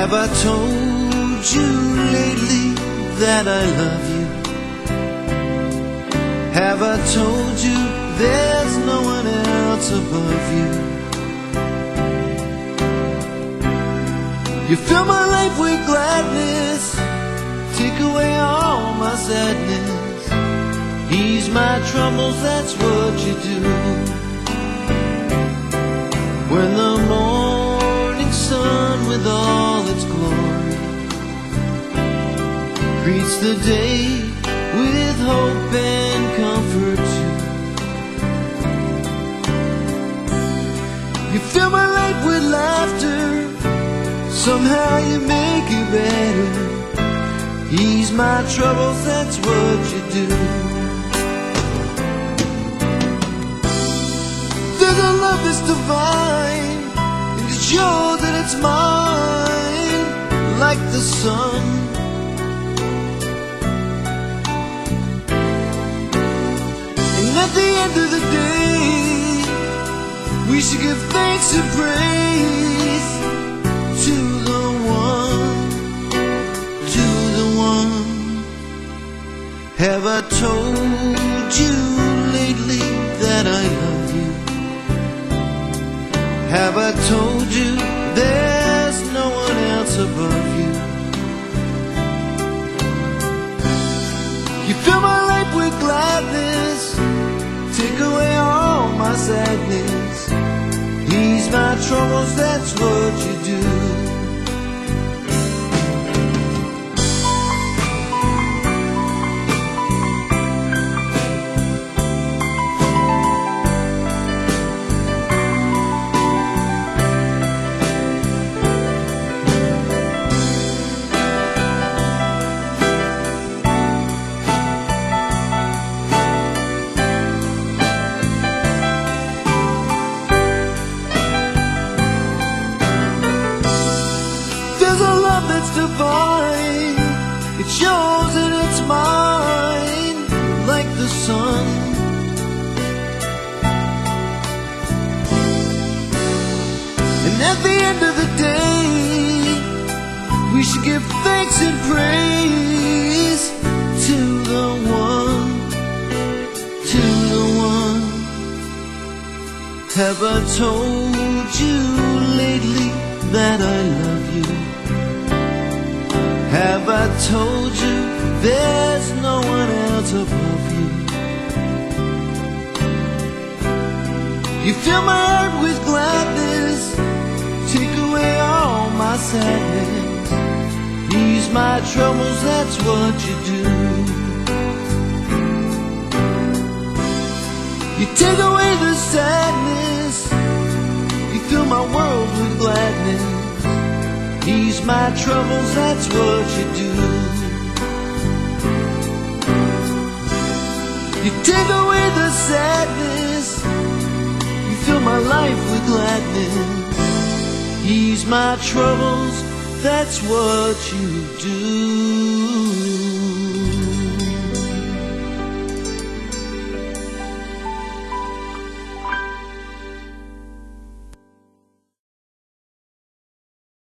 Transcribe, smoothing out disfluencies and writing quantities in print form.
Have I told you lately that I love you? Have I told you there's no one else above you? You fill my life with gladness, take away all my sadness, ease my troubles, that's what you do. When the morning sun with all its glory greets the day with hope and comfort too. You fill my life with laughter, somehow you make it better, ease my troubles, that's what you do. There's a love that's divine, and it's yours and it's mine, like the sun. And at the end of the day, we should give thanks and praise to the one, to the one. Have I told you lately that I love you? Have I told you there's no one else above you? You fill my life with gladness, take away all my sadness, ease my troubles, that's what you do. That's divine, it's yours and it's mine, like the sun. And at the end of the day, we should give thanks and praise to the one, to the one. Have I told you lately that I love you? Have I told you there's no one else above you? You fill my heart with gladness, take away all my sadness, ease my troubles, that's what you do. You take away the sadness, you fill my world with gladness, ease my troubles, that's what you do. You take away the sadness, you fill my life with gladness, ease my troubles, that's what you do.